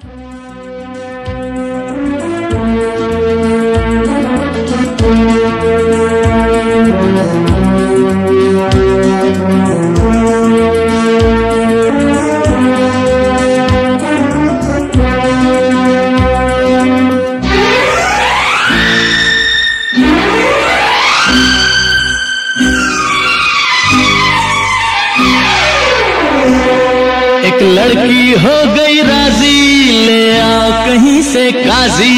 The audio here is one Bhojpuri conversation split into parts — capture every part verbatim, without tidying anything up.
एक लड़की हो गई राजी, ले आओ कहीं से काजी।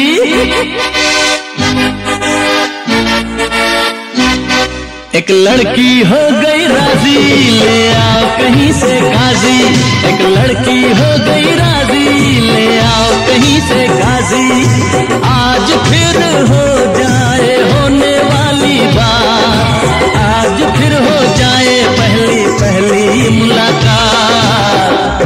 एक लड़की हो गई राजी, ले आओ कहीं से काजी। एक लड़की हो गई राजी, ले आओ कहीं से काजी। आज फिर हो जाए होने वाली बात, आज फिर हो जाए पहली पहली मुलाकात।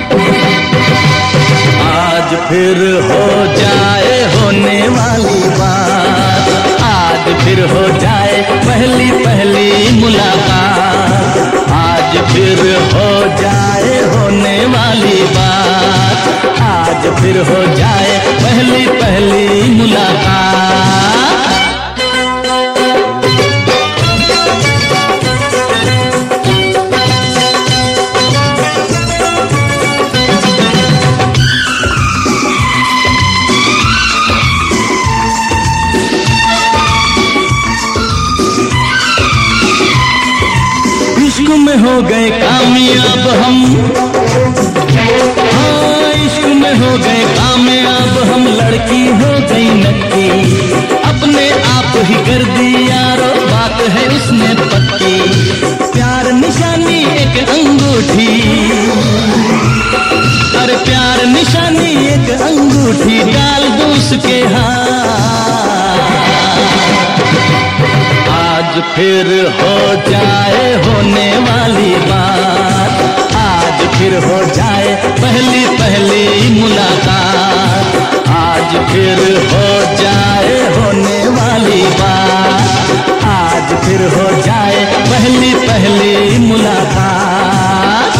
आज फिर हो जाए होने वाली बात, आज फिर हो जाए पहली पहली मुलाकात। आज फिर हो जाए होने वाली बात, आज फिर हो जाए पहली पहली मुलाकात। इश्क में हो गए कामयाब हम, हाँ इश्क में हो गए कामयाब हम। लड़की हो गई नक्की, अपने आप ही कर दी यारो, बात है उसने पक्की। प्यार निशानी एक अंगूठी, अरे प्यार निशानी एक अंगूठी, डाल दूं उसके हाथ। आज फिर हो जाए होने वाली बात, आज फिर हो जाए पहली पहली मुलाकात। आज फिर हो जाए होने वाली बात, आज फिर हो जाए पहली पहली मुलाकात।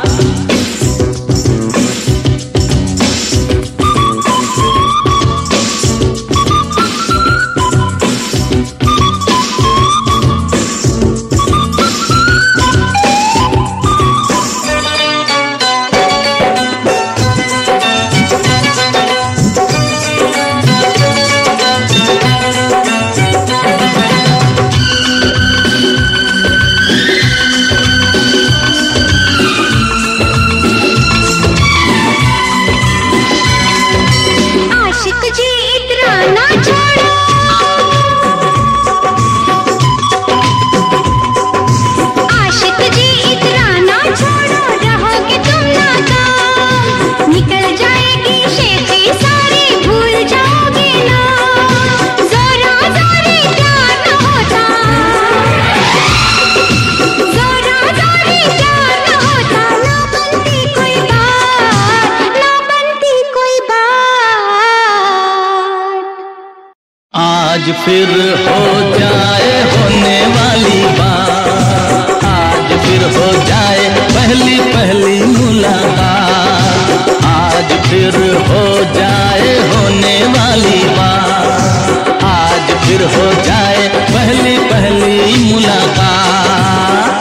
आज फिर हो जाए होने वाली बात, आज फिर हो जाए पहली पहली मुलाकात। आज फिर हो जाए होने वाली बात, आज फिर हो जाए पहली पहली मुलाकात।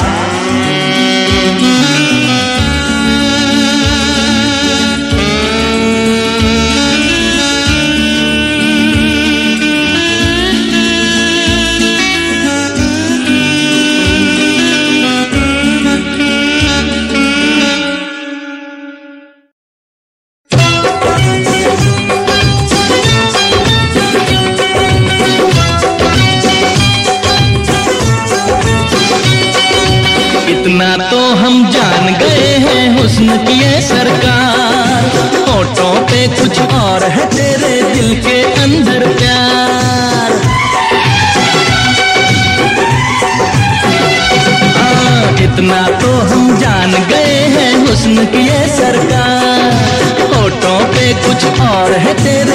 इतना तो हम जान गए हैं हुस्न की ये सरकार, होठों पे कुछ और है तेरे दिल के अंदर प्यार। हाँ इतना तो हम जान गए हैं हुस्न की ये सरकार, होठों पे कुछ और है तेरे